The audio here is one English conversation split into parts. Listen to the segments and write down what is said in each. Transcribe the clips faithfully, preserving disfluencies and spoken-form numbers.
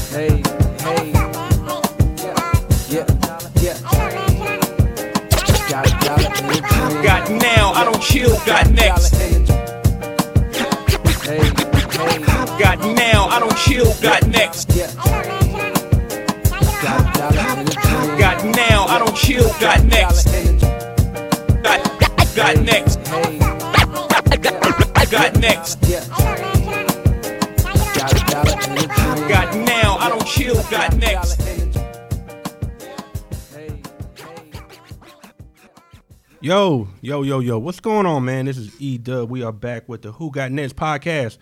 Hey, hey, yeah, yeah, yeah. Got, got, got now, I don't chill, got next. Hey, hey, got now, I don't chill, got next. yeah. Got, got, got now, I don't chill, got next. Got, got next. Hey, Got next. yeah. Got, got, Got now, I don't chill, got next. Yo, yo, yo, yo, what's going on, man? This is E-Dub. We are back with the Who Got Next podcast.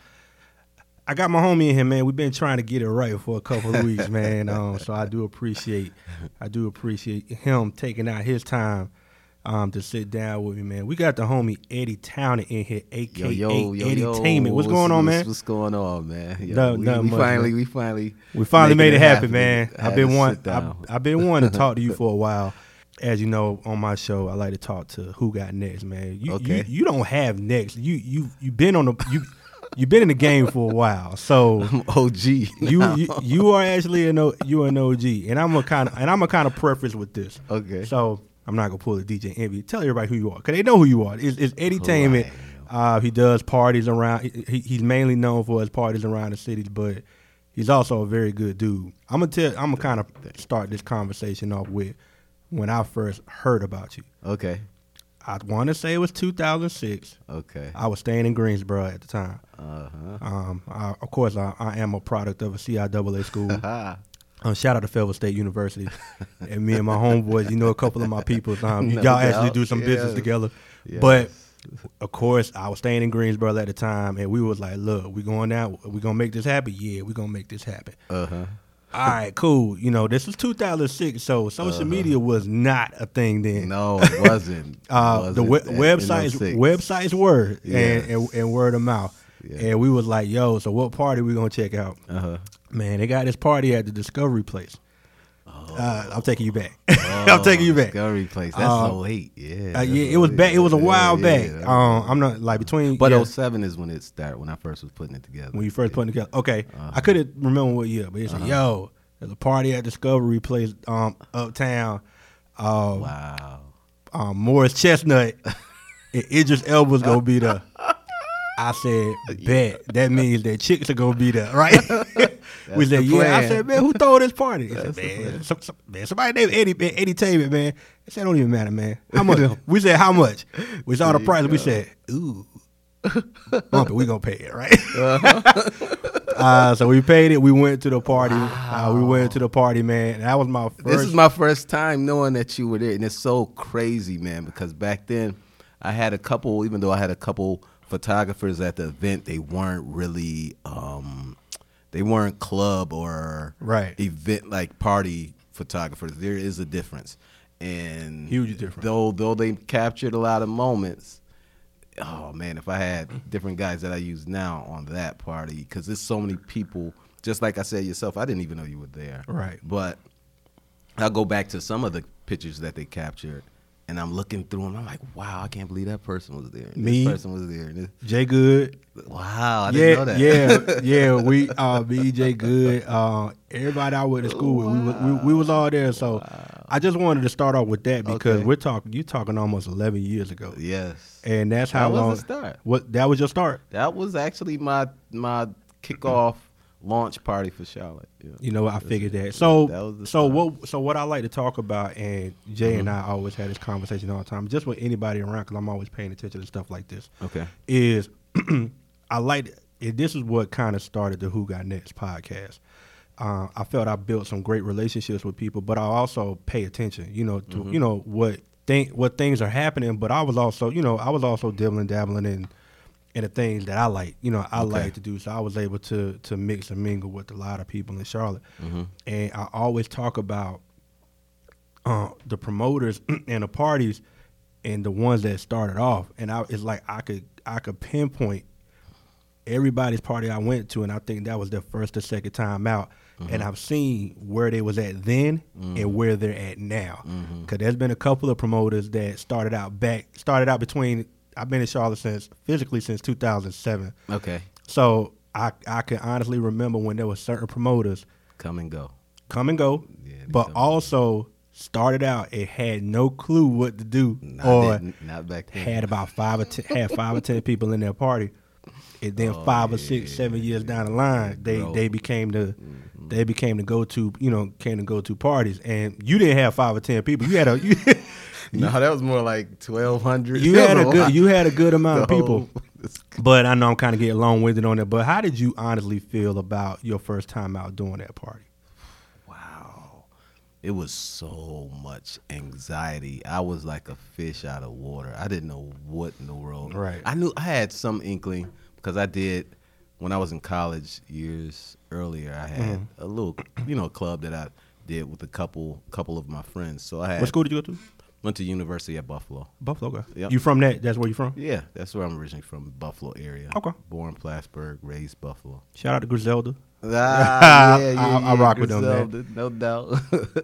I got my homie in here, man. We've been trying to get it right for a couple of weeks, man. Um, so I do appreciate, I do appreciate him taking out his time um, to sit down with me, man. We got the homie Eddie Towner in here, aka Yo, yo, yo, Eddie yo. Tainment. What's, What's going on, what's, man? What's going on, man? Yo, No, we, nothing we much, finally, man. we finally, We finally made making it happen, happen. man. I I've had been to wanting, sit down. I've, I've been wanting to talk to you for a while. As you know, on my show, I like to talk to Who Got Next, man. You, Okay. you, you don't have next. You, you, you been on the, you, you've been in the game for a while, so I'm O G. you, now. you, you are actually an, O, you an O G, and I'm a kind of, and I'm a kind of preference with this. Okay. So I'm not gonna pull the D J Envy. Tell everybody who you are, cause they know who you are. It's, it's Eddie Tainment. Uh, he does parties around. He, he's mainly known for his parties around the cities, but he's also a very good dude. I'm gonna tell. I'm gonna kind of start this conversation off with when I first heard about you. Okay. I want to say it was two thousand six. Okay. I was staying in Greensboro at the time. Uh-huh. Um, I, of course, I, I am a product of a C I A A school. Ah. Um, shout out to Fayetteville State University. And me and my homeboys, you know, a couple of my people, um, No y'all actually doubt. do some business Yes. together. Yes. But, of course, I was staying in Greensboro at the time, and we was like, look, we going out, we going to make this happen? Yeah, we going to make this happen. Uh-huh. All right, cool. You know, this was two thousand six, so social Uh-huh. media was not a thing then. No, it wasn't. It Uh, the wasn't we- in- in websites, oh six. websites were, Yes. and, and, and word of mouth. Yeah. And we was like, yo, so what party we going to check out? Uh-huh. Man, they got this party at the Discovery Place. Oh. Uh, I'm taking you back. I'm taking you back. Discovery Place. That's Uh, oh eight. Yeah. Uh, yeah, that's it was oh eight. back. It was a Yeah, while yeah, back. yeah. Um, I'm not like between. But yeah, oh seven is when it started, when I first was putting it together. when you first put it together. Okay, Uh-huh. I couldn't remember what year, but it's like, Uh-huh. yo, there's a party at Discovery Place, um, uptown. Um, Wow. um, Morris Chestnut and Idris Elba's gonna be there. I said, bet. That means that chicks are gonna be there, right? we That's said, the yeah. I plan. said, man, who throw this party? He said, That's the man, plan. some, some, man, somebody named Eddie, man, Eddie Tainment, man. I said, don't even matter, man. How much? We said, how much? We saw the There you price. We go. said, ooh, bump it. We gonna pay it, right? uh, so we paid it. We went to the party. Uh, we went to the party, man. And that was my first. This is my first time knowing that you were there, and it's so crazy, man. Because back then, I had a couple. Even though I had a couple photographers at the event, they weren't really, um, they weren't club or Right. event like party photographers. There is a difference, and Huge difference. Though though they captured a lot of moments. Oh man, if I had different guys that I use now on that party, because there's so many people. Just like I said yourself, I didn't even know you were there. Right. But I'll go back to some of the pictures that they captured, and I'm looking through them. I'm like, wow, I can't believe that person was there. And Me. This person was there. And this, Jay Good. wow, I yeah, didn't know that. yeah, yeah. We uh, B J Good, uh, everybody I went to school with, we, was- we we was all there. So I just wanted to start off with that because Okay. we're talking. You talking almost eleven years ago, Yes. and that's how That was long. the start. What that was your start. That was actually my my kickoff launch party for Charlotte. Yeah. You know, I figured that. So, That was the so start. what? So what I like to talk about, and Jay and Mm-hmm. I always had this conversation all the time, just with anybody around, because I'm always paying attention to stuff like this. Okay. Is I like it. This is what kind of started the Who Got Next podcast. Uh, I felt I built some great relationships with people, but I also pay attention, you know, to Mm-hmm. you know what thing what things are happening. But I was also, you know, I was also dibbling dabbling in in the things that I like, you know, I Okay. like to do. So I was able to to mix and mingle with a lot of people in Charlotte, Mm-hmm. and I always talk about uh, the promoters and the parties and the ones that started off. And I, it's like I could I could pinpoint everybody's party I went to, and I think that was their first or second time out. Mm-hmm. And I've seen where they was at then and where they're at now. Because there's been a couple of promoters that started out back, started out between. I've been in Charlotte since physically since two thousand seven. Okay. So I I can honestly remember when there were certain promoters come and go. come and go, Yeah, they but come and also started out it had no clue what to do, No, or I didn't. Not back then. had about five or ten, had five or ten people in their party, and then Oh, five or yeah, six, seven years down the yeah, line, they grow. they became the Mm-hmm. they became the go to you know came to go to parties, and you didn't have five or ten people. You had a you, No, that was more like twelve hundred. you had a good you had a good amount of The people. whole- But I know I'm kind of getting long winded on it. But how did you honestly feel about your first time out doing that party? Wow. It was so much anxiety. I was like a fish out of water. I didn't know what in the world. Right. I knew I had some inkling because I did when I was in college years earlier. I had Mm-hmm. a little, you know, club that I did with a couple couple of my friends. So I had What school did you go to? went to University at Buffalo. Buffalo. Okay. Yep. You from that? That's where you from? Yeah, that's where I'm originally from, Buffalo area. Okay. Born Plattsburgh, raised Buffalo. Shout out to Griselda. Ah, yeah, yeah, I- I yeah, rock with them, man. Griselda, no doubt.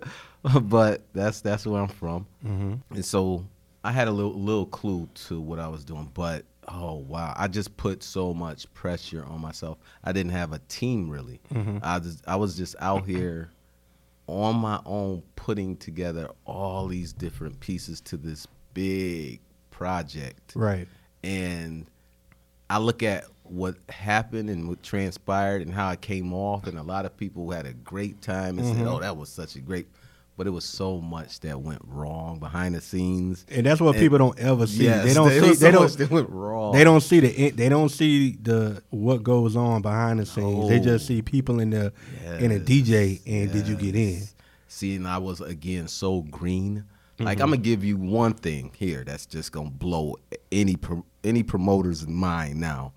But that's that's where I'm from, Mm-hmm. and so I had a little little clue to what I was doing. But oh wow, I just put so much pressure on myself. I didn't have a team really. Mm-hmm. I just I was just out here on my own, putting together all these different pieces to this big project. Right. And I look at what happened and what transpired and how it came off, and a lot of people had a great time and Mm-hmm. said, "Oh, that was such a great," but it was so much that went wrong behind the scenes. And that's what And- people don't ever see. Yes, they don't there see. was They so don't. much that went wrong. They don't see the. They don't see the what goes on behind the scenes. They just No. see people in the in a D J. And did you get in? Yes. See, and I was again so green. Like Mm-hmm. I'm gonna give you one thing here that's just gonna blow any pro- any promoter's mind now.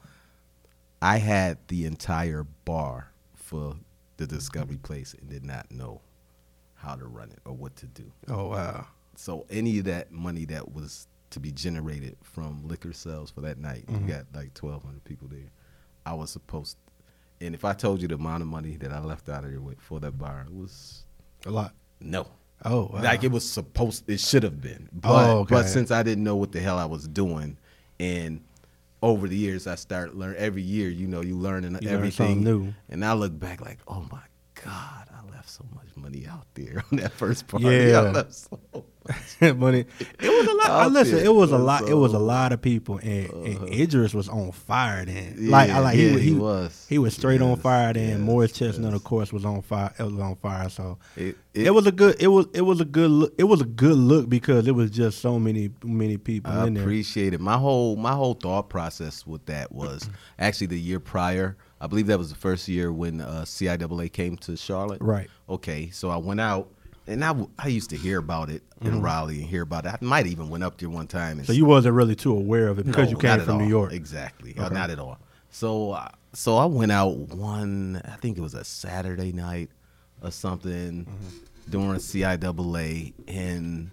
I had the entire bar for the Discovery Place and did not know how to run it or what to do. Oh wow. So any of that money that was to be generated from liquor sales for that night, Mm-hmm. you got like twelve hundred people there. I was supposed, and if I told you the amount of money that I left out of there with for that bar, it was A lot. no. Oh wow. Like it was supposed, it should have been. But, Oh, okay. but since I didn't know what the hell I was doing, and over the years I started learn every year, you know, you learning You learn everything something new. And I look back like, oh my God, I left so much money out there on that first party. Yeah. I left so much. but it, it was a lot. I Out listen, there. it was a It was lot. It was a so- lot of people, and, and Idris was on fire then. Yeah, like, I like he, yeah, was- he, he was. He was straight on Yes, fire then. yes, Morris Chestnut, yes. of course, was on fire. It was on fire. So It- it, it- was a good. It was it was a good look. It was a good look because it was just so many many people I in there. appreciate it. My whole my whole thought process with that was actually the year prior. I believe that was the first year when uh, C I A A came to Charlotte. Right. Okay, so I went out, and I, w- I used to hear about it in Raleigh and hear about it. I might even went up there one time. And So you wasn't really too aware of it because no, you came not at from New all. York. Exactly. Uh, not at all. So, uh, so I went out one, I think it was a Saturday night or something Mm-hmm. during C I A A, and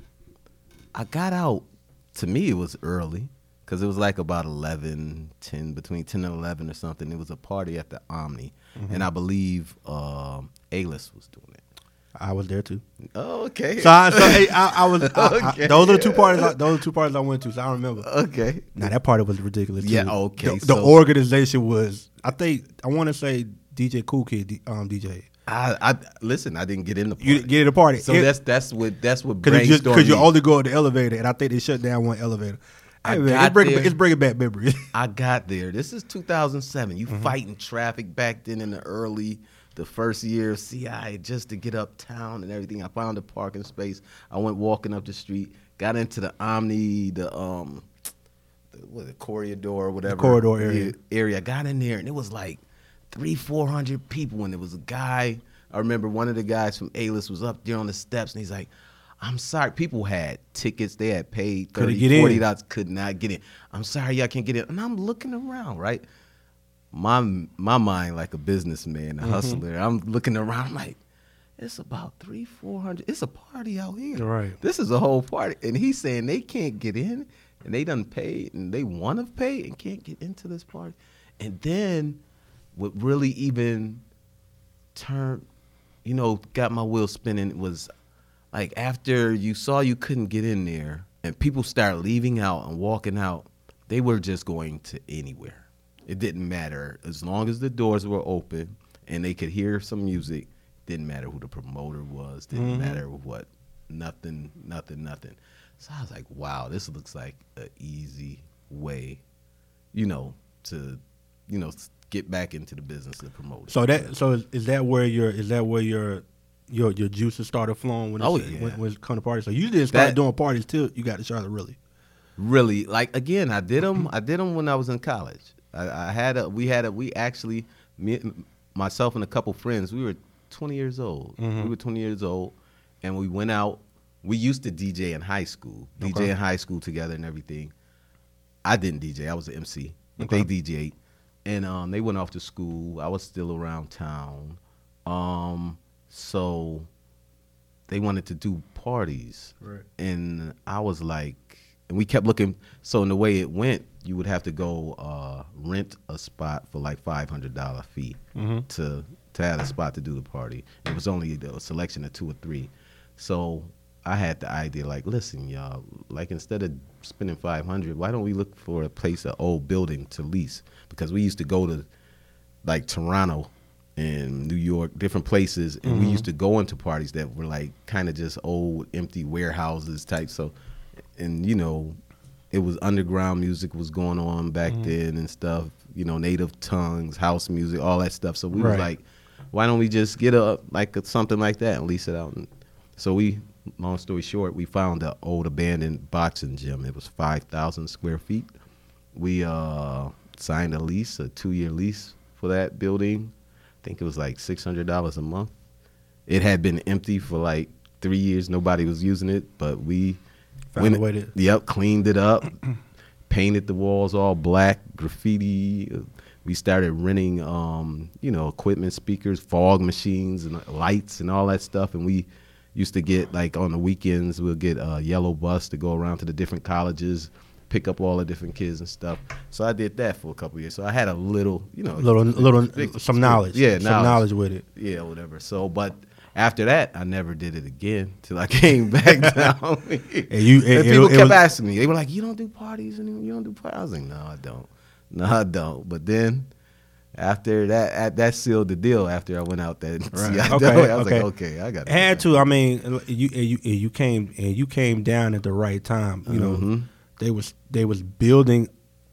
I got out. To me, it was early because it was like about eleven, ten, between ten and eleven or something. It was a party at the Omni, Mm-hmm. and I believe um, A-List was doing it. I was there too. Oh, okay. So I, so hey, I, I was. I, I, Okay. those are the two parties. I, those are the two parties I went to. So I remember. okay. Now that party was ridiculous. Yeah, too. okay, The, the so- organization was. I think I want to say D J Cool Kid D- um, D J. I, I listen. I didn't get in the party. You get in the party. So that's that's what that's what because you, brainstormed 'cause you me. only go in the elevator, and I think they shut down one elevator. I Hey, man, got it's bringing, there. it's bringing back memories. I got there. This is two thousand seven. Mm-hmm. You fighting traffic back then in the early, the first year of C I A just to get uptown and everything. I found a parking space. I went walking up the street, got into the Omni, the um, the, what, the corridor or whatever corridor area. Yeah, area. I got in there and it was like three, four hundred people, and there was a guy. I remember one of the guys from A-List was up there on the steps, and he's like, I'm sorry. People had tickets. They had paid Couldn't thirty, get in. forty dollars, could not get in. I'm sorry, y'all can't get in. And I'm looking around, right? My my mind like a businessman, a Mm-hmm. hustler. I'm looking around, I'm like, it's about three, four hundred. It's a party out here. Right. This is a whole party. And he's saying they can't get in, and they done paid, and they want to pay and can't get into this party. And then what really even turned, you know, got my wheel spinning was like after you saw you couldn't get in there and people start leaving out and walking out, they were just going to anywhere. It didn't matter. As long as the doors were open and they could hear some music, Didn't matter who the promoter was. Didn't Mhm. matter what. Nothing, nothing, nothing. So I was like, wow, this looks like an easy way, you know, to, you know, s- get back into the business of promoting. So that so is, is that where your is that where your your your juices started flowing when it's, Oh, yeah. when, when it come to parties? So you didn't start That- doing parties till you got to Charlotte, really? Really, like again, I did them. I did them when I was in college. I, I had a. We had a. We actually, me, myself and a couple friends. We were twenty years old. Mhm. We were twenty years old, and we went out. We used to D J in high school. D J Okay. in high school together and everything. I didn't D J. I was an M C. But Okay. they D J'd, and um, they went off to school. I was still around town, um, so they wanted to do parties. Right. And I was like, and we kept looking. So in the way it went, you would have to go uh, rent a spot for like five hundred dollar fee Mhm. to to have a spot to do the party. It was only a selection of two or three. So I had the idea, like, listen, y'all, like instead of spending five hundred, why don't we look for a place, an old building to lease? Because we used to go to like Toronto and New York, different places, and we Mhm. used to go into parties that were like kind of just old, empty warehouses type. So, and you know, it was underground music was going on back Mhm. then and stuff. You know, native tongues, house music, all that stuff. So we Right. was like, why don't we just get a like a, something like that and lease it out? And so we, long story short, we found an old abandoned boxing gym. It was five thousand square feet. We uh, signed a lease, a two year lease for that building. I think it was like six hundred dollars a month. It had been empty for like three years. Nobody was using it, but we Found went- a way to- Yep, cleaned it up, painted the walls all black, graffiti. We started renting, um, you know, equipment, speakers, fog machines, and lights, and all that stuff. And we used to get like on the weekends, we'll get a yellow bus to go around to the different colleges, pick up all the different kids and stuff. So I did that for a couple of years. So I had a little, you know, little little big- some knowledge, yeah, some knowledge with it. yeah, whatever. So, but after that, I never did it again till I came back down. And you and, And it- people it kept was- asking me. They were like, "You don't do parties anymore. You don't do parties." I was like, "No, I don't. No, I don't." But then after that, at, that sealed the deal. After I went out there, and Right. see, I, Okay, I was okay. like, "Okay, I got." Had to. I mean, you and you and you came and you came down at the right time. You know, Mhm. they was they was building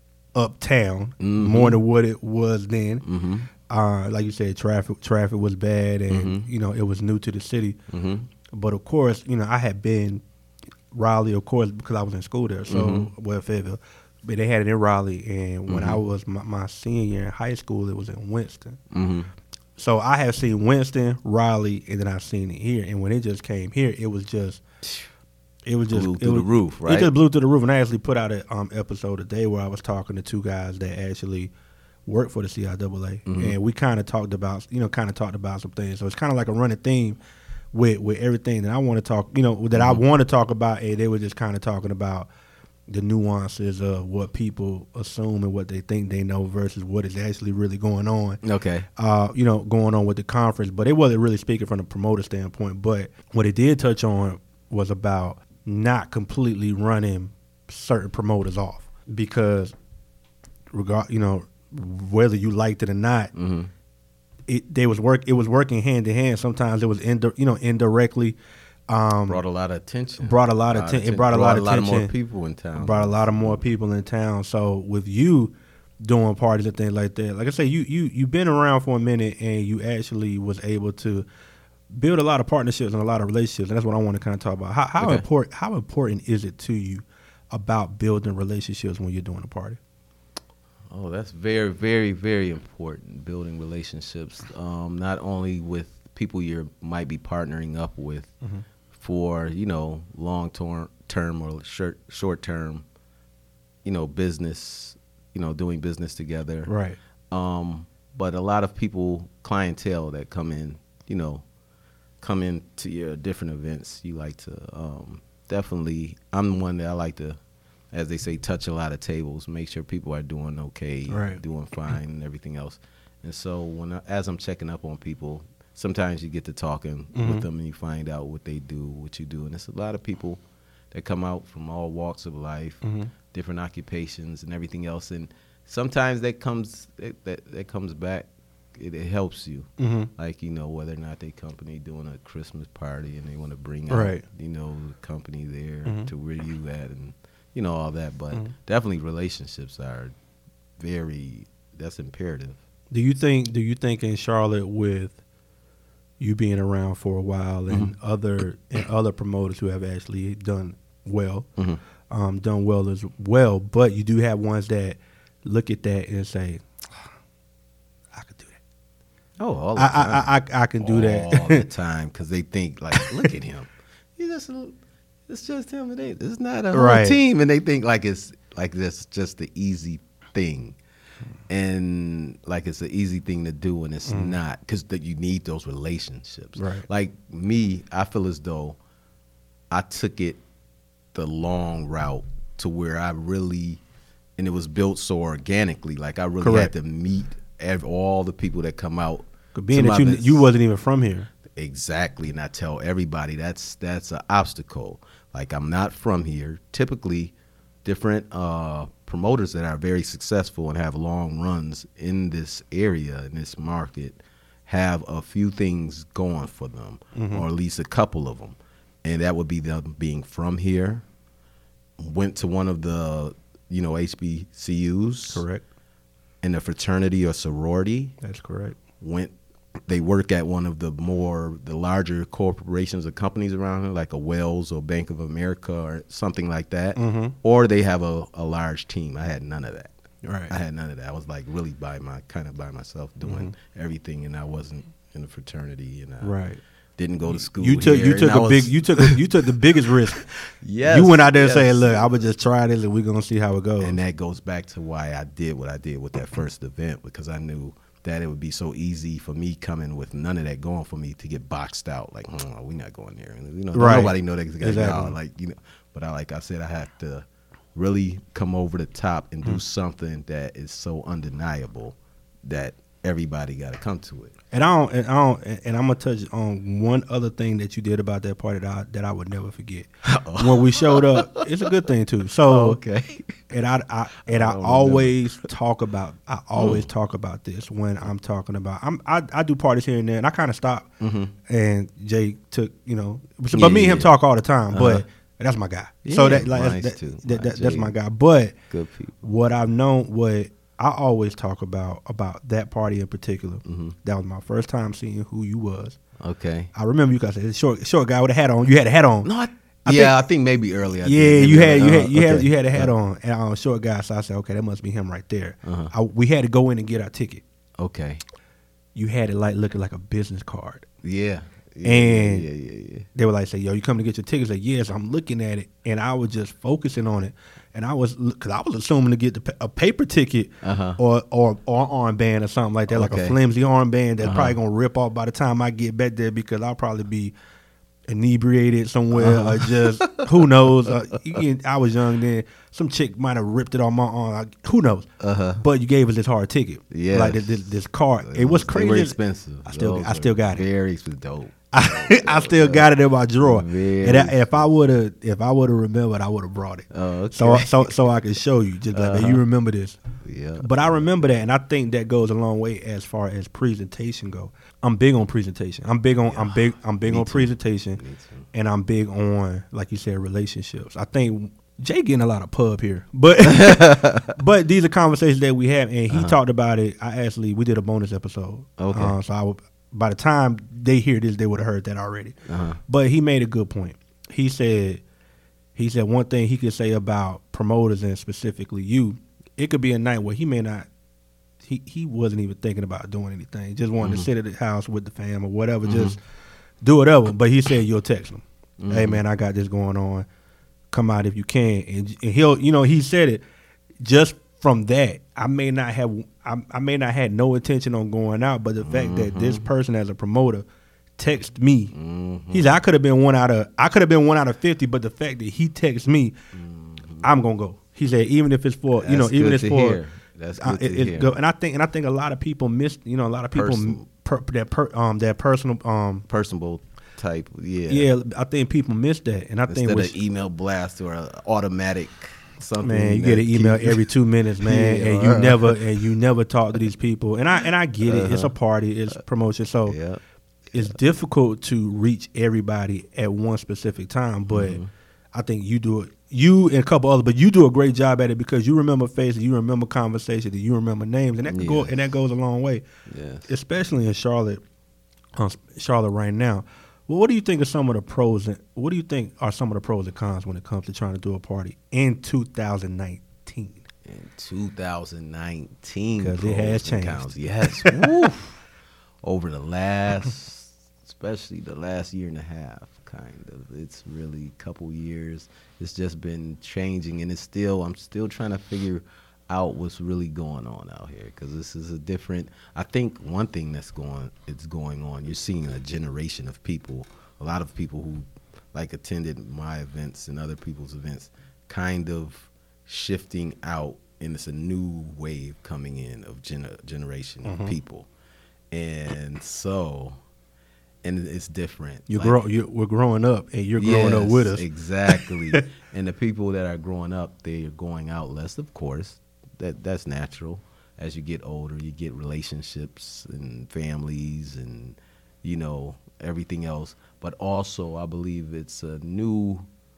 uptown Mhm. more than what it was then. Mm-hmm. Uh, like you said, traffic traffic was bad, and Mhm. you know it was new to the city. Mm-hmm. But of course, you know I had been Raleigh, of course, because I was in school there. So Mhm. well, Fayetteville, but they had it in Raleigh, and when I Mhm. was my, my senior year in high school, it was in Winston. Mm-hmm. So I have seen Winston, Raleigh, and then I've seen it here. And when it just came here, it was just, it was just Blew it through was, the roof, It right? just blew through the roof. And I actually put out a um, episode today where I was talking to two guys that actually work for the C I A A, Mhm. and we kind of talked about, you know, kind of talked about some things. So it's kind of like a running theme with with everything that I want to talk, you know, that I Mhm. want to talk about. And they were just kind of talking about the nuances of what people assume and what they think they know versus what is actually really going on Okay. uh, you know, going on with the conference, but it wasn't really speaking from the promoter standpoint. But what it did touch on was about not completely running certain promoters off, because regard, you know, whether you liked it or not, Mm-hmm. it they was work it was working hand in hand. Sometimes it was indi- you know indirectly. Um, Brought a lot of attention. brought a lot of atten- it brought a lot of more attention. people in town. brought a lot of more people in town. So with you doing parties and things like that, like I say, you you you've been around for a minute, and you actually was able to build a lot of partnerships and a lot of relationships, and that's what I want to kind of talk about. How how Okay. important how important is it to you about building relationships when you're doing a party? Oh, that's very, very, very important. Building relationships, um, not only with people you might be partnering up with Mhm. for, you know, long term, term or short, short term, you know, business, you know, doing business together. Right. Um, but a lot of people, clientele that come in, you know, come into your different events. You like to um, definitely. I'm one that I like to, as they say, touch a lot of tables, make sure people are doing okay, Right. doing fine, and everything else. And so when I, as I'm checking up on people, sometimes you get to talking Mhm. with them and you find out what they do, what you do, and it's a lot of people that come out from all walks of life, Mhm. different occupations, and everything else. And sometimes that comes that that, that comes back it, it helps you. Mhm. Like, you know, whether or not they company doing a Christmas party and they want to bring Right. out, you know, the company there Mhm. to where you at and, you know, all that. But Mhm. definitely relationships are very, that's imperative. Do you think? Do you think in Charlotte, with you being around for a while and Mm-hmm. other and other promoters who have actually done well, Mhm. um, done well as well, but you do have ones that look at that and say, "I could do that. Oh, all the I, time. I, I, I, I can do all that." the time because they think like, look at him. He just, a- it's just him today. It's not a whole Right. team, and they think like it's like this just the easy thing, and like it's an easy thing to do, and it's not because that you need those relationships. Right. Like me, I feel as though I took it the long route to where I really, and it was built so organically. Like I really Correct. had to meet ev- all the people that come out. Being to that my you events. you wasn't even from here. Exactly, and I tell everybody that's that's an obstacle. Like I'm not from here. Typically, different uh, promoters that are very successful and have long runs in this area, in this market, have a few things going for them, or at least a couple of them, and that would be them being from here, went to one of the you know H B C Us, Correct. in a fraternity or sorority, That's correct. went they work at one of the more the larger corporations or companies around here, like a Wells or Bank of America or something like that, Mm-hmm. or they have a, a large team. I had none of that. Right. I had none of that. I was like really by my kind of by myself doing Mm-hmm. everything, and I wasn't in a fraternity, and I Right. didn't go to school. You took here, you and took I a was- big you took a, you took the biggest risk. Yes, You went out there yes. saying, "Look, I would just try this, and we're gonna see how it goes." And that goes back to why I did what I did with that first event, because I knew that it would be so easy for me coming with none of that going for me to get boxed out. Like, oh, we're not going there. And, you know, Right. nobody know that guy. Exactly. No, like, you know, but I, like I said, I had to really come over the top and do something that is so undeniable that everybody got to come to it. And I don't, and I don't, and I'm gonna touch on one other thing that you did about that party that I, that I would never forget. When we showed up, it's a good thing too. So, Oh, okay. and I, I and I I don't always talk about, I always talk about this when I'm talking about. I'm, I, I do parties here and there, and I kind of stopped. And Jay took, you know, but Yeah, me and him yeah. talk all the time, Uh-huh. but that's my guy. so Yeah, that, like, mine's that, too. that, that, Mine's that's Jay. my guy. But Good people. what I've known, what I always talk about about that party in particular. Mm-hmm. That was my first time seeing who you was. Okay. I remember you guys said short short guy with a hat on. You had a hat on. No, I, I yeah, I think maybe earlier. I yeah, did. you Maybe had you earlier. had you Uh, had okay. you had a hat Uh, on and um, short guy. So I said, okay, that must be him right there. Uh-huh. I, we had to go in and get our ticket. Okay. You had it like looking like a business card. Yeah. Yeah, And- yeah, yeah, yeah. They were like, say, yo, you coming to get your tickets? Like, yes, I'm looking at it, and I was just focusing on it, and I was because I was assuming to get the, pa- a paper ticket Uh-huh. or or or armband or something like that, like a Okay. flimsy armband that's Uh-huh. probably gonna rip off by the time I get back there because I'll probably be inebriated somewhere Uh-huh. or just who knows. Uh, you can- I was young then. Some chick might have ripped it on my arm. Like, who knows? Uh-huh. But you gave us this hard ticket, Yes. like this, this, this card. It was They crazy. were expensive. I still Those I still were got it. Very expensive. Dope. I, I still got it in my drawer. Very And I, if I would have, if I would have remembered, I would have brought it. Oh, okay. So, so, so I can show you. Just like, Uh-huh. you remember this. Yeah. But I remember that, and I think that goes a long way as far as presentation go. I'm big on presentation. I'm big on. I'm big. I'm big Me on too. presentation, Me too. and I'm big on, like you said, relationships. I think Jay getting a lot of pub here, but but these are conversations that we have, and he Uh-huh. talked about it. I actually we did a bonus episode. Okay. Uh, so I would, by the time they hear this, they would have heard that already. Uh-huh. But he made a good point. He said, he said one thing he could say about promoters and specifically you, it could be a night where he may not, he, he wasn't even thinking about doing anything. Just wanted to sit at the house with the fam or whatever, just do whatever. But he said you'll text him, hey man, I got this going on. Come out if you can. And, and he'll, you know, he said it just from that. I may not have, I, I may not had no intention on going out, but the fact that this person as a promoter text me, he's I could have been one out of, I could have been one out of fifty, but the fact that he texts me, I'm gonna go. He said even if it's for, you know, That's even good if to it's for, hear. That's uh, good it- to it's hear. go- and I think, and I think a lot of people miss, you know, a lot of people Personal. per, that per, um that personal um Personable type. Yeah. yeah, I think people miss that, and I think Instead which, of email blast or a automatic something. Man, you that get an email keep- every two minutes, man, Yeah, and you uh, never and you never talk to these people. And I and I get it. It's a party. It's promotion. So Yeah. it's difficult to reach everybody at one specific time. But Mm-hmm. I think you do it. You and a couple others, but you do a great job at it because you remember faces, you remember conversations, and you remember names, and that can go Yes. and that goes a long way. Yes. Especially in Charlotte, uh, Charlotte right now. Well, what do you think are some of the pros? And what do you think are some of the pros and cons when it comes to trying to do a party in two thousand nineteen? In two thousand nineteen, 'Cause it has pros and changed. cons. Yes. Woof. Over the last, especially the last year and a half, kind of. It's really a couple years. It's just been changing, and it's still. I'm still trying to figure out what's really going on out here because this is a different. I think one thing that's going, it's going on. You're seeing a generation of people. A lot of people who like attended my events and other people's events, kind of shifting out, and it's a new wave coming in of gener- generation of people, and so. And it's different. You Like, grow, you, we're growing up, and you're growing up yes, with us. Exactly. And the people that are growing up, they are going out less, of course. That that's natural. As you get older, you get relationships and families and, you know, everything else. But also, I believe it's a new,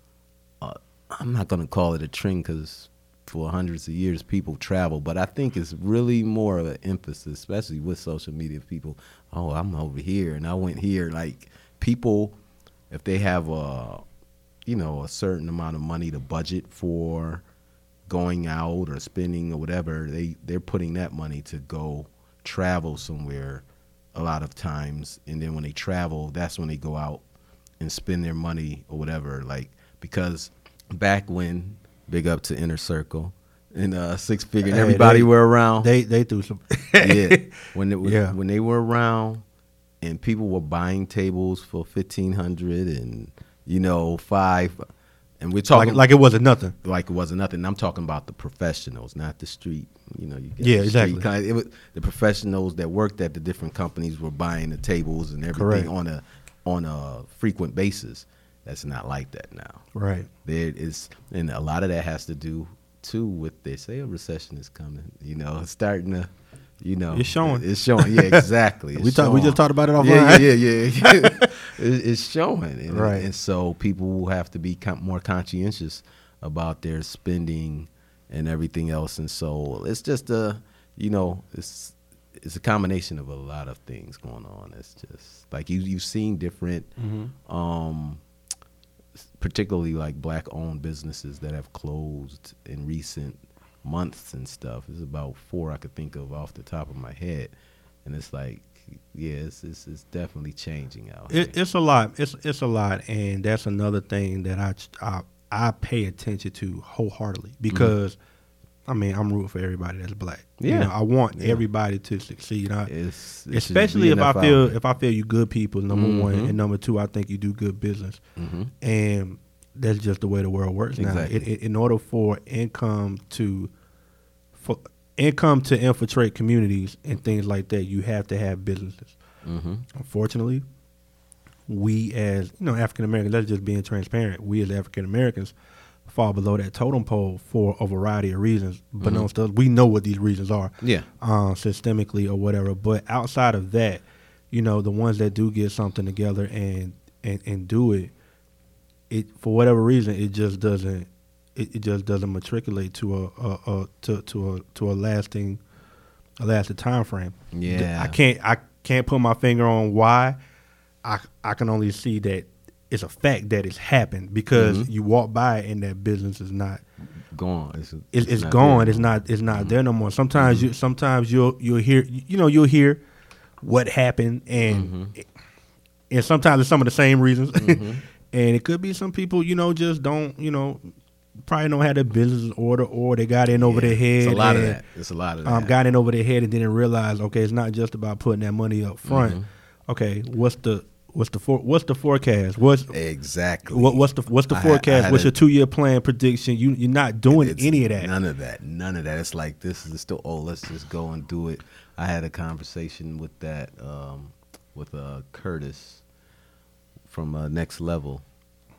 uh, I'm not going to call it a trend because for hundreds of years people travel, but I think it's really more of an emphasis, especially with social media, people, oh, I'm over here and I went here. Like people, if they have a, you know, a certain amount of money to budget for going out or spending or whatever, they, they're putting that money to go travel somewhere a lot of times. And then when they travel, that's when they go out and spend their money or whatever. Like, because back when, big up to Inner Circle and uh, Six Figure, and Hey, everybody they- were around. They they threw some. yeah, when it was, Yeah. when they were around, and people were buying tables for fifteen hundred and you know five, and we're talking like like it wasn't nothing. like it wasn't nothing. I'm talking about the professionals, not the street. You know, you get Yeah, the street exactly. kind. It was the professionals that worked at the different companies were buying the tables and everything Correct. on a on a frequent basis. That's not like that now. Right. There is, and a lot of that has to do too with, they say a recession is coming. You know, it's starting to, you know, It's showing. It's showing. Yeah, exactly. It's We talk, we showing. just talked about it offline. Yeah, yeah, yeah, yeah. It- it's showing, and, Right. and so people will have to be con- more conscientious about their spending and everything else. And so it's just a, you know, it's it's a combination of a lot of things going on. It's just like you you've seen different, Mm-hmm. um, particularly like black owned businesses that have closed in recent months and stuff. There's about four I could think of off the top of my head, and it's like, yeah, it's it's, it's definitely changing out It, here. it's a lot. It's it's a lot, and that's another thing that I I, I pay attention to wholeheartedly because, I mean, I'm rooting for everybody that's black. You Yeah. know, I want Yeah. everybody to succeed. I, It's, it should especially be if I enough feel out. if I feel you good people. Number one, Mhm. and number two, I think you do good business, Mhm. and that's just the way the world works now. Exactly. It, it, in order for income to for income to infiltrate communities and things like that, you have to have businesses. Mhm. Unfortunately, we as you know African Americans, that's just being transparent. We as African Americans fall below that totem pole for a variety of reasons. But mm we know what these reasons are, Yeah. um, systemically or whatever. But outside of that, you know, the ones that do get something together and and, and do it, it for whatever reason, it just doesn't. It, it just doesn't matriculate to a, a, a to to a to a lasting a lasting time frame. Yeah. I can't I can't put my finger on why. I I can only see that it's a fact that it's happened because Mhm. you walk by and that business is not Gone. It's, it's, it's not gone. there. It's not it's not there no more. Sometimes you sometimes you'll you'll hear you know you'll hear what happened and and sometimes it's some of the same reasons. And it could be some people, you know, just don't, you know, probably don't have their business in order or they got in over Yeah. their head. It's a lot of and, that. It's a lot of that. Um, got in over their head and didn't realize, okay, it's not just about putting that money up front. Mhm. Okay, what's the what's the for, what's the forecast? What's Exactly. what, what's the what's the I had- I forecast? had what's a- your two year plan prediction? You you're not doing It's any of that. None of that. None of that. It's like this is still. Oh, let's just go and do it. I had a conversation with that um, with uh, Curtis from uh, Next Level.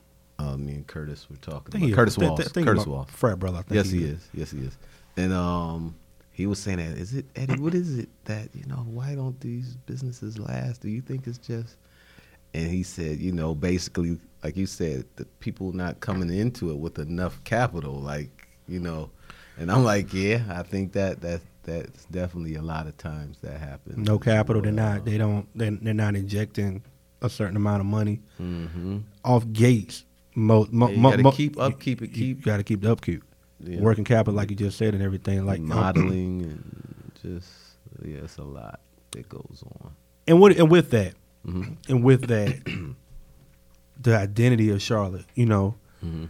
Uh, me and Curtis were I talking think he- about Curtis th- Walls. th- think Curtis about Walls. frat brother. I think Yes, he is. Yes, he is. And um, he was saying that, is it, Eddie, what is it that, you know, why don't these businesses last? Do you think it's just, and he said, you know, basically, like you said, the people not coming into it with enough capital, like, you know, and I'm like, yeah, I think that that that's definitely a lot of times that happens. No capital. They're not. They don't. They're, they're not injecting a certain amount of money Mm-hmm. off gates. Mo, mo, Yeah, you mo, gotta mo- keep upkeep it, You, keep- got to keep the upkeep. Yeah. Working capital, like you just said, and everything. Like Modeling and just, yeah, it's a lot that goes on. And with and with that, Mhm. and with that, the identity of Charlotte. You know, Mhm.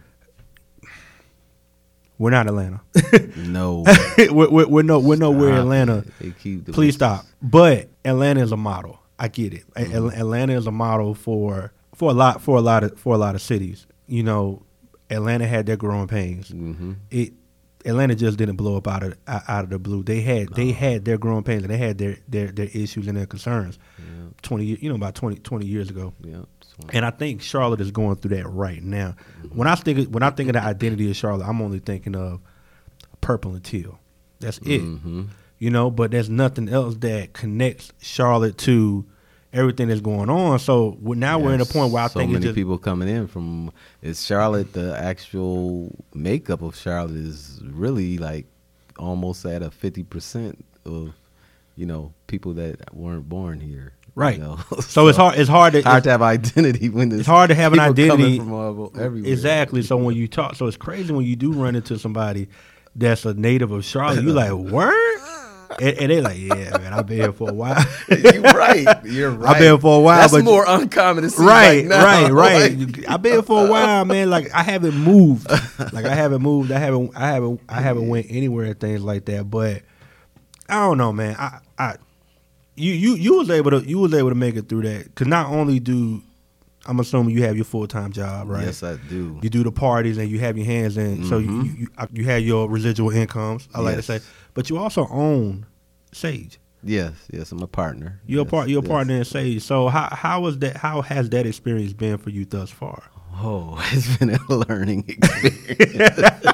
we're not Atlanta. No. we're, we're, we're no. We're nowhere Stop Atlanta. it. They keep the Please stop. But Atlanta is a model. I get it. A- Mm-hmm. Atlanta is a model for for a lot for a lot of for a lot of cities. You know, Atlanta had their growing pains. Mm-hmm. It Atlanta just didn't blow up out of out out of the blue. They had they had their growing pains and they had their their, their issues and their concerns. Yeah. Twenty ye- you know about twenty, twenty years ago. Yeah. So- And I think Charlotte is going through that right now. When I think of, when I think of the identity of Charlotte, I'm only thinking of purple and teal. That's it. Mhm. You know, but there's nothing else that connects Charlotte to everything that's going on. So we- now we're in a Yes, point where I so think many it's just, people coming in from, is Charlotte, the actual makeup of Charlotte is really like almost at a fifty percent of, you know, people that weren't born here. you Right. know? So it's hard. It's hard to. hard to have identity when there's It's hard to have an people coming identity from all everywhere. Exactly. So when you talk, so it's crazy when you do run into somebody that's a native of Charlotte. You like word, and, and they like, yeah, man, I've been here for a while. You're right. You're right. I've been here for a while, That's but more uncommon to see right, right now. right, right. Like- I've been here for a while, man. Like I haven't moved. Like I haven't moved. I haven't. I haven't. I haven't went anywhere and things like that. But I don't know, man. I, I, you, you, you was able to, you was able to make it through that because not only do, I'm assuming you have your full time job, right? Yes, I do. You do the parties and you have your hands in, so you, you you you have your residual incomes. I like to Yes. say, but you also own Sage. Yes, yes, I'm a partner. You're a Yes, part. You're a yes. partner in Sage. So how how was that? How has that experience been for you thus far? Oh, it's been a learning experience.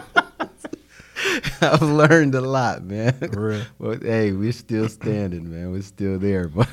I've learned a lot, man. For real. But hey, we're still standing, man. We're still there, but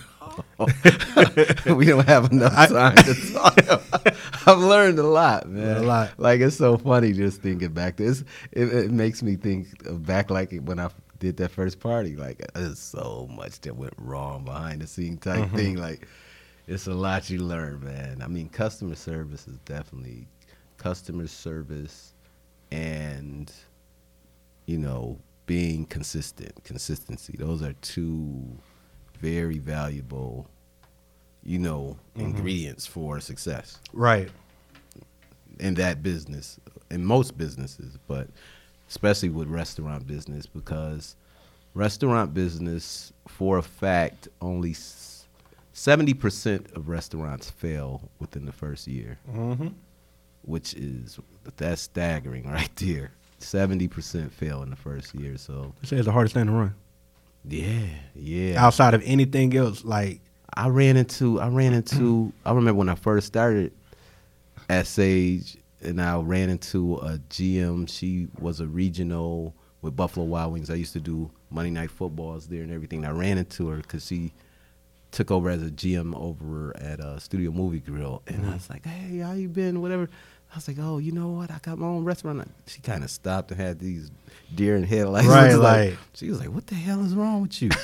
we don't have enough time to talk about. I've learned a lot, man. A lot. Like it's so funny just thinking back. This it, it makes me think of back like when I did that first party. Like there's so much that went wrong behind the scene type Mm-hmm. thing. Like it's a lot you learn, man. I mean, customer service is definitely customer service and, you know, being consistent, consistency. Those are two very valuable, you know, ingredients for success Right. in that business, in most businesses, but especially with restaurant business, because restaurant business, for a fact, only s- seventy percent of restaurants fail within the first year, Mm-hmm. which is, that's staggering right there. seventy percent fail in the first year. So, They say it's the hardest thing to run. yeah, yeah. Outside of anything else, like I ran into, I ran into, I remember when I first started at Sage, and I ran into a G M. She was a regional with Buffalo Wild Wings. I used to do Monday Night Footballs there and everything. I ran into her because she took over as a G M over at uh, Studio Movie Grill. And I was like, hey, how you been, whatever. I was like, oh, you know what? I got my own restaurant. She kind of stopped and had these deer in headlights. Right, Looks like- she was like, what the hell is wrong with you?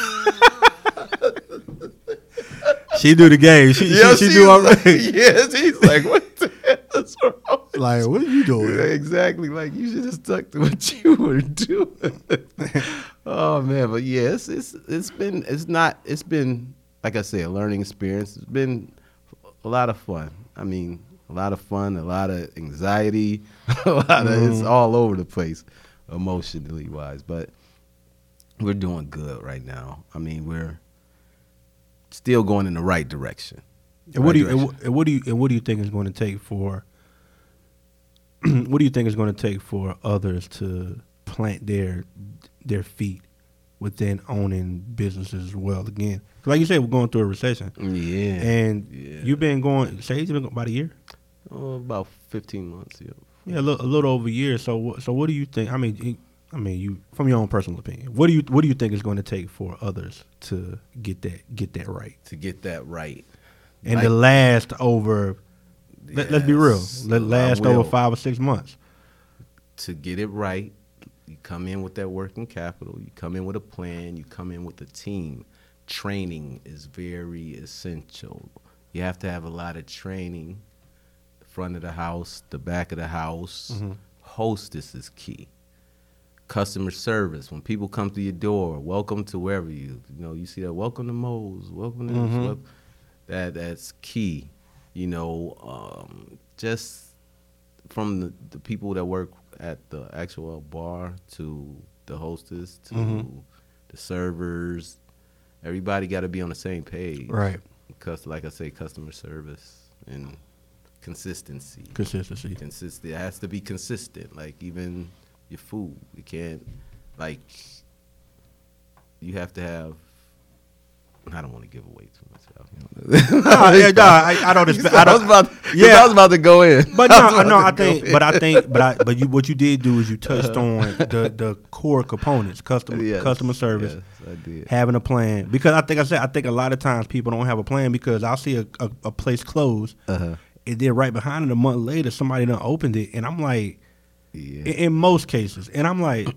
she do the game. She Yeah, she, she she do all was right. like, yeah, she's like, what the hell is wrong with Like what are you you? doing? Exactly. Like, you should have stuck to what you were doing. Oh, man. But, yeah, it's, it's, it's been, it's not, it's been, like I said, a learning experience. It's been a lot of fun. I mean, a lot of fun, a lot of anxiety, a lot of, it's all over the place, emotionally wise. But we're doing good right now. I mean, we're still going in the right direction. And what Right do you and, direction. wh- and what do you and what do you think is going to take for what do you think is going to take for others to plant their their feet within owning businesses as well again? 'Cause like you said, we're going through a recession, Yeah. and Yeah. you've been going. Sage, you've been going about a year. Oh, about fifteen months. Yeah. Yeah, a little, a little over a year. So, wh- so what do you think? I mean, you- I mean, you from your own personal opinion, what do you what do you think is going to take for others to get that get that right To get that right. and Like- to last over? Let, let's be real. Yes, Let I last will. over five or six months. To get it right, you come in with that working capital. You come in with a plan. You come in with a team. Training is very essential. You have to have a lot of training. The front of the house, the back of the house. Mm-hmm. Hostess is key. Customer service. When people come to your door, welcome to wherever you, you know, you see that, welcome to Moe's, welcome to this, Mhm. wel- that, that's key. You know, um, just from the, the people that work at the actual bar to the hostess to Mhm. the servers, everybody got to be on the same page. Right. Because, like I say, customer service and consistency. Consistency. Consistent. It has to be consistent. Like even your food, you can't like. You have to have. I don't want to give away too much. You know. Nah, yeah, nah, I, I don't expect. I, I don't, was about. yeah. Yeah, I was about to go in. But I was no, about no, to I go think, in. but I think, but I, but you, what you did do is you touched on the the core components, customer Yes, customer service, Yes, I did. having a plan. Because I think I said, I think a lot of times people don't have a plan because I'll see a, a, a place close, Uh-huh. and then right behind it a month later somebody done opened it, and I'm like, Yeah. in, in most cases, and I'm like,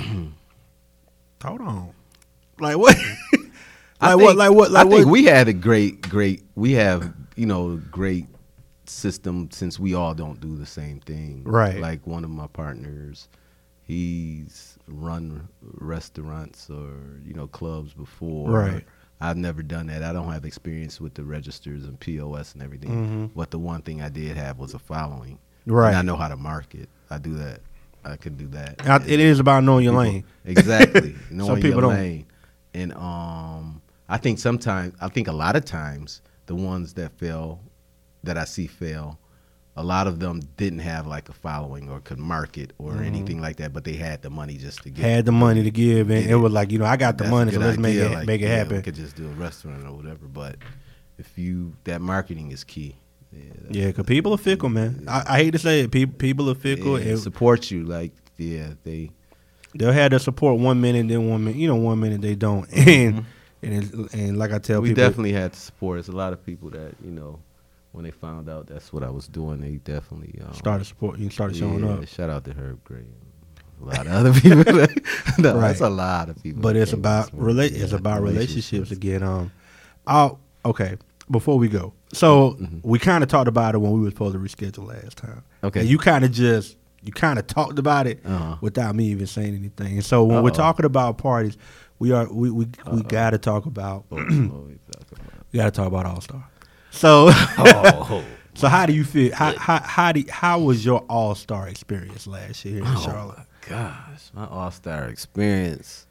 hold on, like what? I Like think, what? Like what? Like I think what? we had a great, great. We have, you know, great system since we all don't do the same thing. Right. Like one of my partners, he's run restaurants or you know clubs before. Right. I've never done that. I don't have experience with the registers and P O S and everything. Mhm. But the one thing I did have was a following. Right. And I know how to market. I do that. I can do that. I- it is about knowing your People- lane. Exactly. Knowing Some people your don't. lane. And um, I think sometimes, I think a lot of times, the ones that fail, that I see fail, a lot of them didn't have like a following or could market or anything like that, but they had the money just to get. Had the money to give, and Get it it. was like, you know, I got the That's a money, so good let's make idea, it like, make it yeah, happen. We could just do a restaurant or whatever, but if you, that marketing is key. Yeah, that's- Yeah, because people are fickle, man. I, I hate to say it. People, people are fickle. yeah, and support you, like, yeah, they. they'll have their support one minute, then one minute, you know, one minute they don't. And and it's, and like I tell We people, definitely had to support. There's a lot of people that, you know, when they found out that's what I was doing, they definitely um, started support. You started showing yeah, up. Shout out to Herb Gray. A lot of other people. No, Right. That's a lot of people. But that it's came about this morning. rela- Yeah, It's about relationships again. Um, I'll, okay. Before we go, so we kind of talked about it when we were supposed to reschedule last time. Okay. And you kind of just you kind of talked about it Uh-huh. without me even saying anything. And so when we're Uh-oh. talking about parties, we are we we, we got to talk about Oh, oh, we talk about- we got to talk about All Star. So Oh, so how do you feel? How how how do how was your All Star experience last year here in oh Charlotte? my gosh, my All Star experience.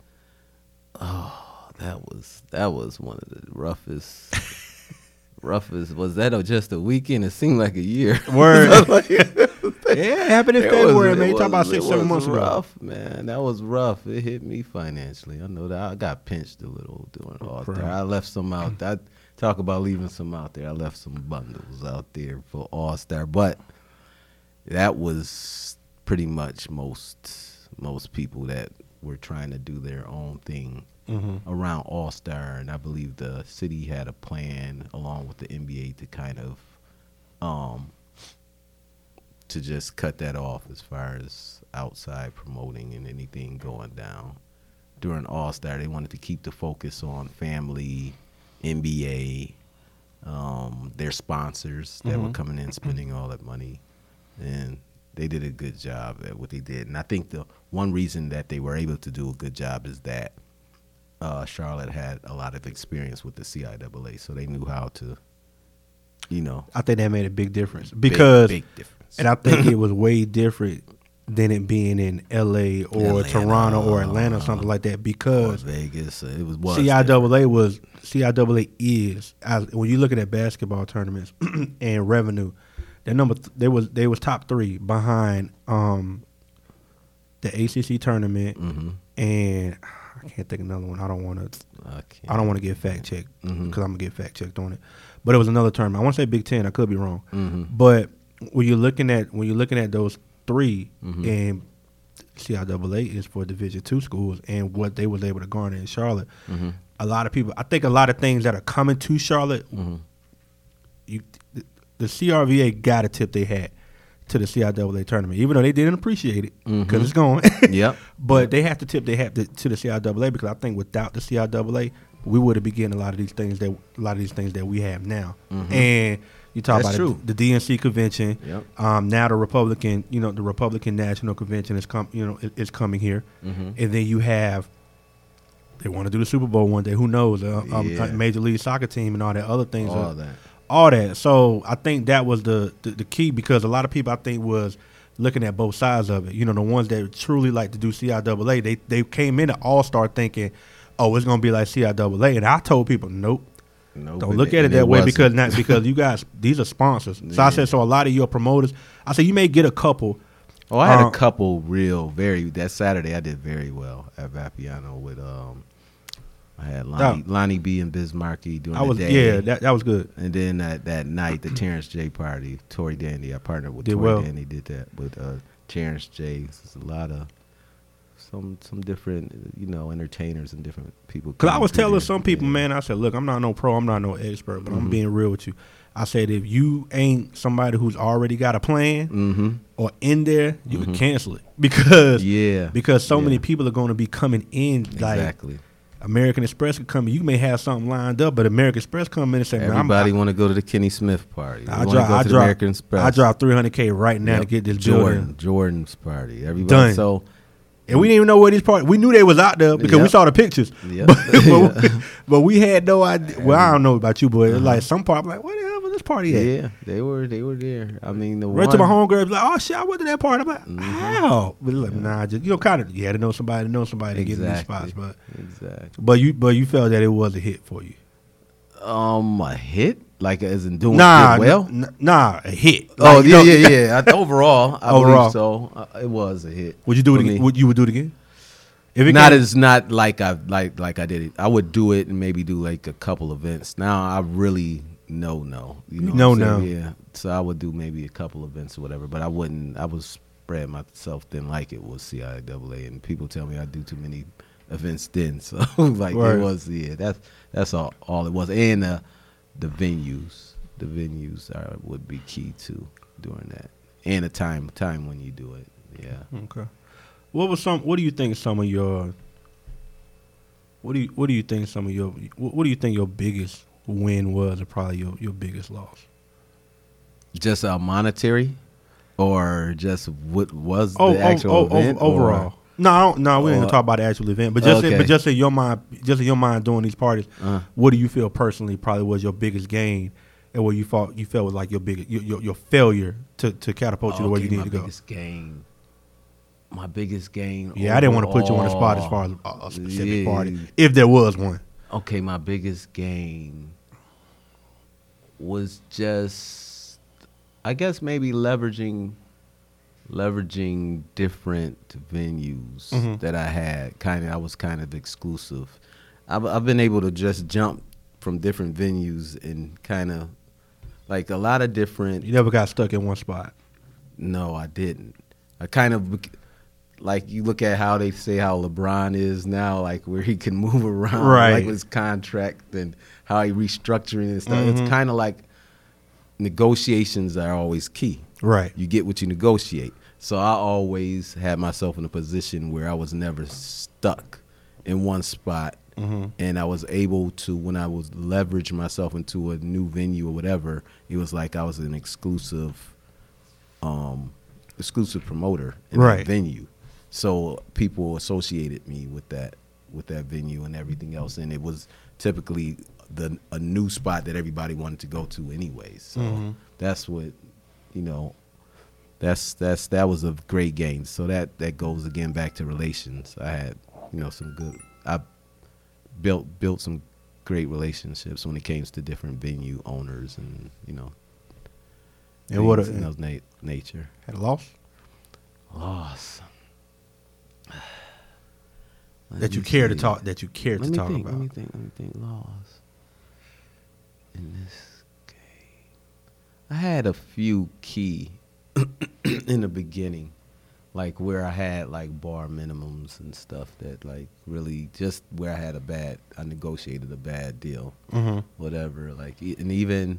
Oh, that was that was one of the roughest. roughest was that or just a weekend? It seemed like a year. Word. Yeah, it happened in It February, was- man. it You talking about was- six, it seven was months ago. rough, man. That was rough. It hit me financially. I know that I got pinched a little doing All Star. Correct. I left some out. I talk about leaving some out there. I left some bundles out there for All Star, but that was pretty much most most people that were trying to do their own thing Mm-hmm. around All Star, and I believe the city had a plan along with the N B A to kind of um to just cut that off as far as outside promoting and anything going down during All Star. They wanted to keep the focus on family, N B A, um, their sponsors that were Mhm. coming in spending all that money, and they did a good job at what they did. And I think the one reason that they were able to do a good job is that uh, Charlotte had a lot of experience with the C I A A, so they knew how to, you know, I think that made a big difference because, big, big difference. and I think it was way different than it being in L A or Atlanta. Toronto or Atlanta or something like that or because Vegas, uh, it was, was C I A different. A was C I A A is as, when you look at basketball tournaments and revenue, their number th- they was they was top three behind um the A C C tournament Mhm. and I can't think of another one. I don't want to. I, can't. I don't want to get fact checked because Mhm. I'm gonna get fact checked on it. But it was another tournament. I want to say Big Ten. I could be wrong. Mhm. But when you're looking at when you're looking at those three, Mhm. and C I A A is for Division two schools, and what they was able to garner in Charlotte. Mhm. A lot of people, I think, a lot of things that are coming to Charlotte, Mhm. you, the, the C R V A got to tip their hat to the C I A A tournament, even though they didn't appreciate it because Mhm. it's going. Yep. But they have to tip their hat to, to the C I A A because I think without the C I A A, we would have been getting a lot of these things that a lot of these things that we have now. Mhm. And you talk That's about true. it, the D N C convention. Yep. Um, now the Republican, you know, the Republican National Convention is com- you know, is, is coming here, Mhm. and then you have. They want to do the Super Bowl one day. Who knows? Uh, um, Yeah. a Major League Soccer team and all that other things. All uh, that. all that. So I think that was the, the the key because a lot of people I think was looking at both sides of it. You know, the ones that truly like to do C I A A, they they came in at All Star thinking, oh, it's gonna be like C I A A, and I told people, nope. No, Don't but look at it and that way wasn't. because not because you guys these are sponsors. So I Yeah. said so a lot of your promoters. I said you may get a couple. Oh, I had Uh, a couple real very that Saturday. I did very well at Vapiano with um. I had Lonnie, Oh. Lonnie B and Biz Markie doing I was the day. yeah that that was good. And then that, that night, the Terrence J party, Tory Dandy. I partnered with Did Tory well. Dandy. Did that with uh, Terrence J. There's a lot of some some different you know entertainers and different people. Cause I coming was through telling there. some people, Yeah. man, I said, look, I'm not no pro, I'm not no expert, but I'm Mhm. being real with you. I said, if you ain't somebody who's already got a plan Mm-hmm. or in there, you Mhm. can cancel it because Yeah. because so Yeah. many people are going to be coming in. Like Exactly. American Express could come in. You may have something lined up, but American Express come in and say, man, I'm, Everybody I, want to go to the Kenny Smith party. They I wanna drop, go I to the drop, American Express. I drop three hundred K right now to Yep. get this Jordan, building. Jordan's party. Everybody. Done. So And we didn't even know where these parties. We knew they was out there because we Yep. saw the pictures. Yep. But, but, we, but we had no idea. Well, I don't know about you, but Uh-huh. like some part, I'm like, where the hell was this party at? yeah, they were they were there. I mean, the Right one, to my homegirls, like, oh shit, I went to that party. I'm like, Mhm. how? But like, nah, just you know, kind of, you had to know somebody to know somebody to get in these Exactly. spots. But Exactly. but you but you felt that it was a hit for you. Um, a hit, like as in doing Nah, did well. n- nah, a hit. Oh Like, you yeah, know, yeah, yeah. I, overall, I Overall. believe so. Uh, it was a hit. Would you do it for again? me. Would you would do it again? If it Not came- as not like I like like I did it. I would do it and maybe do like a couple events. Now I really no no. You know No, what I'm saying? no. Yeah. So I would do maybe a couple events or whatever, but I wouldn't. I would spread myself thin like it was C I A A, and people tell me I do too many events then. So like Right. it was yeah. That's that's all all it was. And uh, the venues, the venues are would be key too doing that, and the time time when you do it. Yeah. Okay. What was some? What do you think some of your? What do you What do you think some of your? What, what do you think your biggest win was, or probably your, your biggest loss? Just uh, monetary, or just what was the Oh, actual oh, oh, event? oh, overall. No, I don't, no, we ain't or- gonna talk about the actual event, but just in, Okay. but just in your mind, just in your mind doing these parties, Uh, what do you feel personally probably was your biggest gain, and what you thought you felt was like your biggest your your, your failure to, to catapult you to where you okay, need my to go? biggest gain. My biggest gain. Yeah, I didn't want to put you on the spot as far as overall. a, a specific Yeah. party, if there was one. Okay, my biggest gain was just, I guess maybe leveraging, leveraging different venues Mhm. that I had. Kind of, I was kind of exclusive. I've, I've been able to just jump from different venues and kind of, like a lot of different. You never got stuck in one spot. No, I didn't. I kind of bec- like you look at how they say how LeBron is now, like where he can move around, Right. like with his contract and how he restructuring and stuff. Mhm. It's kind of like negotiations are always key. Right. You get what you negotiate. So I always had myself in a position where I was never stuck in one spot. Mhm. And I was able to, when I was leverage myself into a new venue or whatever, it was like I was an exclusive, um, exclusive promoter in Right. that venue. So people associated me with that, with that venue and everything else, and it was typically the a new spot that everybody wanted to go to anyways. So Mhm. that's what, you know, that's that's that was a great gain. So that that goes again back to relations. I had, you know, some good. I built built some great relationships when it came to different venue owners and you know. And what things a- in those na- nature. Had a loss Loss. Let that you me care to see. talk that you care Let to me talk think. about. Let me think. Let me think. Loss. In this game. I had a few key in the beginning, like where I had like bar minimums and stuff that like really just where I had a bad, I negotiated a bad deal, Mm-hmm. whatever. Like, e- and even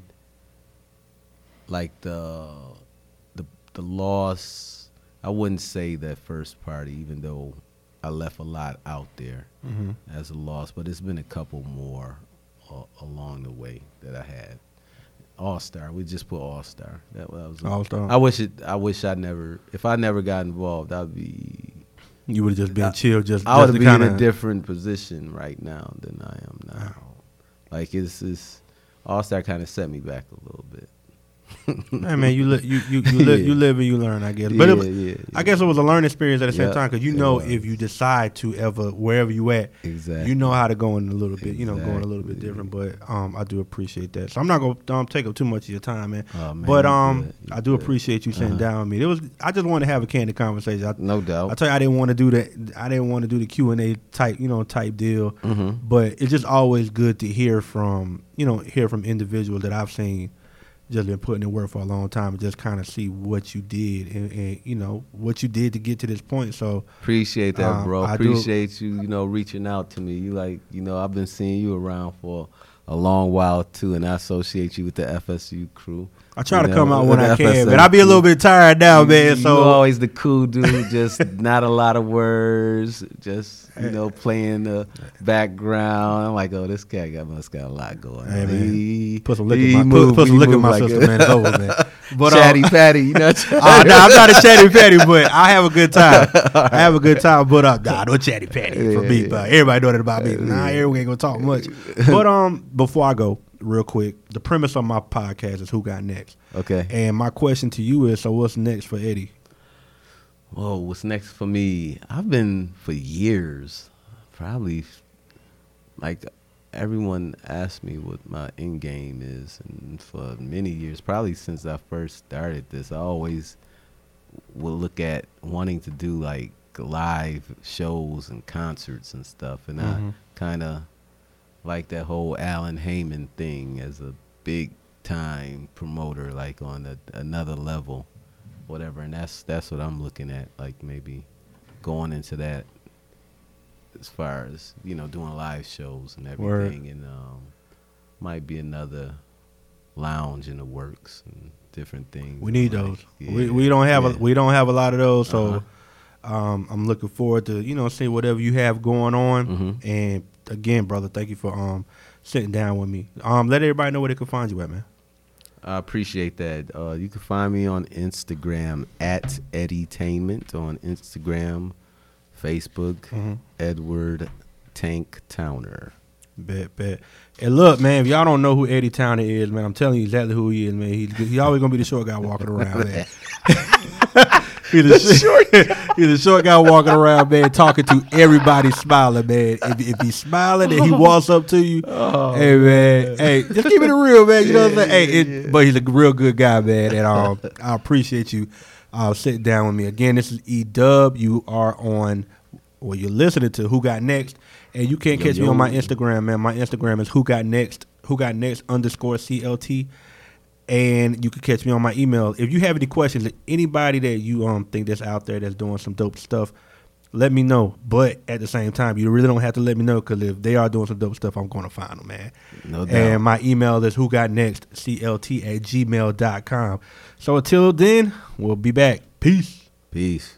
like the the the loss, I wouldn't say that first party, even though I left a lot out there Mm-hmm. as a loss, but it's been a couple more uh, along the way that I had. All Star, we just put All Star. That was All Star. I wish it. I wish I never. If I never got involved, I'd be. You would have just been chill. Just I would just be to kinda, in a different position right now than I am now. Like it's this All Star kind of set me back a little bit. Hey man, you li- you you you, li- Yeah. you live and you learn, I guess. But Yeah, it, was- yeah, I guess it was a learning experience at the same Yeah, time because you it know was. if you decide to ever wherever you at, Exactly. you know how to go in a little bit, you know, going a little bit Exactly. different. But um, I do appreciate that. So I'm not gonna um, take up too much of your time, man. Oh, man, but you um, good, you I do good. appreciate you sitting Uh-huh. down with me. It was I just wanted to have a candid conversation. I, No doubt. I tell you, I didn't want to do that. I didn't want to do the Q and A type, you know, type deal. Mm-hmm. But it's just always good to hear from, you know, hear from individuals that I've seen just been putting in work for a long time and just kind of see what you did and, and you know what you did to get to this point. So Appreciate that, Um, bro. I do- Appreciate you, you know, reaching out to me. You like, you know, I've been seeing you around for a long while too, and I associate you with the F S U crew. I try You to know, come out with when the I can, F S U but I be a little crew. bit tired now, You- man. you So always the cool dude, just not a lot of words, just you know, playing the background. I'm like, oh, this guy got must got a lot going. Hey, on. man. He, put some lick he in my move- put, put some he lick in move my like system, a- man. It's over, man. But uh, Chatty Patty, you know. Oh, no, I'm not a chatty patty, but I have a good time. I have a good time, but uh, nah, no chatty patty for Yeah, me. yeah. But everybody know that about me. Nah, everyone ain't gonna talk much. But um, before I go, real quick, the premise of my podcast is who got next, Okay. and my question to you is: so what's next for Eddie? Whoa, what's next for me? I've been for years, probably like everyone asked me what my end game is, and for many years, probably since I first started this, I always will look at wanting to do like live shows and concerts and stuff, and Mhm. I kind of like that whole Alan Heyman thing as a big time promoter, like on a, another level, whatever. And that's that's what I'm looking at, like maybe going into that as far as, you know, doing live shows and everything. Word. And um, might be another lounge in the works and different things. We need Like, those. yeah, we we don't have yeah. a we don't have a lot of those, so Uh-huh. um, I'm looking forward to you know see whatever you have going on. Mhm. And again, brother, thank you for um sitting down with me. Um, let everybody know where they can find you at, man. I appreciate that. Uh, you can find me on Instagram at Eddytainment on Instagram, Facebook, Mhm. Edward Tank Towner. Bet, bet. And look, man, if y'all don't know who Eddie Towner is, man, I'm telling you exactly who he is, man. He's he always gonna be the short guy walking around, man. he's, a short, he's a short guy walking around, man, talking to everybody, smiling, man. If, if he's smiling and he walks up to you, hey, man, hey, just keep it real, man. You know what I'm saying? Hey, it, but he's a real good guy, man, and um, I appreciate you uh, sitting down with me again. This is E Dub. You are on. Well, you're listening to Who Got Next, and you can't Yo, catch me yo. on my Instagram, man. My Instagram is Who Got Next, Who Got Next underscore C L T, and you can catch me on my email. If you have any questions, anybody that you um think that's out there that's doing some dope stuff, let me know. But at the same time, you really don't have to let me know, because if they are doing some dope stuff, I'm going to find them, man. No doubt. And my email is Who Got Next C L T at gmail dot com. So until then, we'll be back. Peace. Peace.